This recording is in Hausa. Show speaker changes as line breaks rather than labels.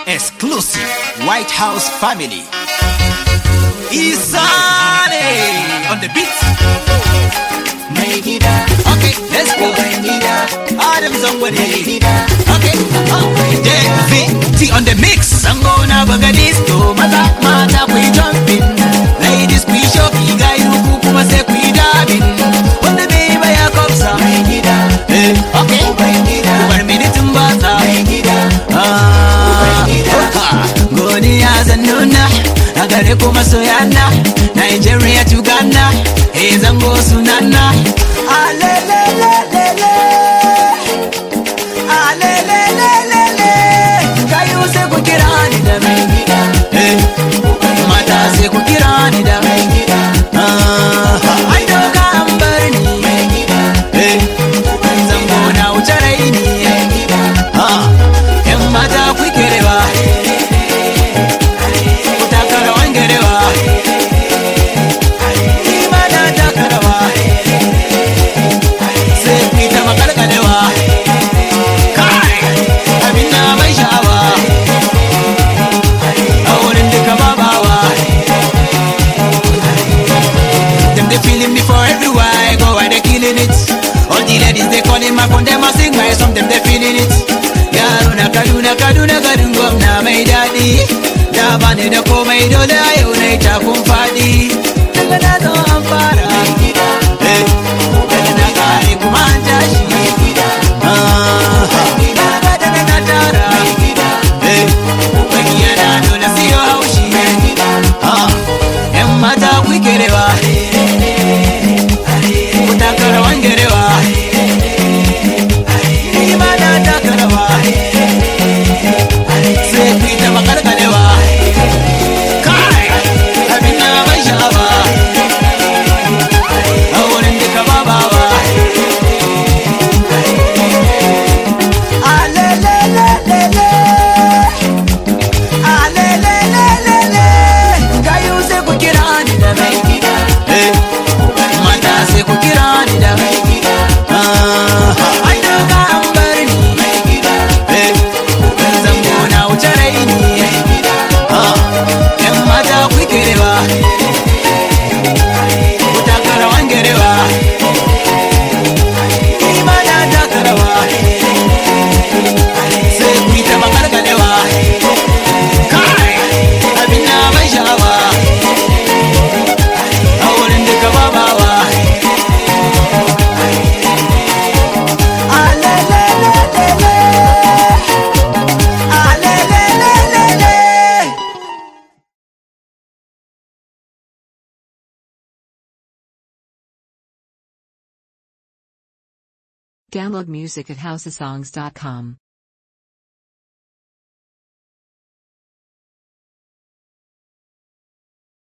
Exclusive White House family. Isane on the beat. Okay, let's go. Adam somebody. Okay, T on the mix. I'm gonna bagadis to mata we jumping. Ladies we show iga you kuma say we dabbing. On the baby ya kopsa. Okay, one minute mbata. Goniya zanuna agare kuma soyana. Nigeria to Ghana. Hey zango sunana. Alelelelele. Alelelelele. Kayu se kukirani da mengida. Mata se kukirani da mengida. Aido ka ambarni mengida. Zango na ucharaini mengida. Mata kuikerewa. Utakara wangerewa. Imana takarawa. Sepita makalakadewa. Kai, amina maishawa. Awurin duka babawa. Them they feeling me for everywhere I go, why they killing it? All the ladies they calling my phone, them a sing my song, them they feeling it. Yaruna Kaduna garin gwamna mai daɗi. Da bani da komai dole a yau na yi takun faɗi. Daga na zo an fara daga na kare kuma an tashi. Daga na tara wani yana dole siyo haushi. Yan mata ku kerewa, ku taka rawan gerewa. Ni ma na taka rawa. Sai ku yi ta makalkalewa. Kai, abin na ban sha'awa. A wurin duka babawa. Alelelelele. Alelelelele. Kayu sai ku kira ni da mai gida. Mata sai ku kira ni da mai gida. Ai daga an bar ni mai gida. Zango na wuce raini. Yan mata ku kerewa. Ku taka rawan gerewa. Ni ma na taka rawa. Sai ku yi ta makalkalewa. Kai, abin na ban sha'awa. A wurin duka babawa. Alelelelele. Alelelelele.
Download music at housesongs.com.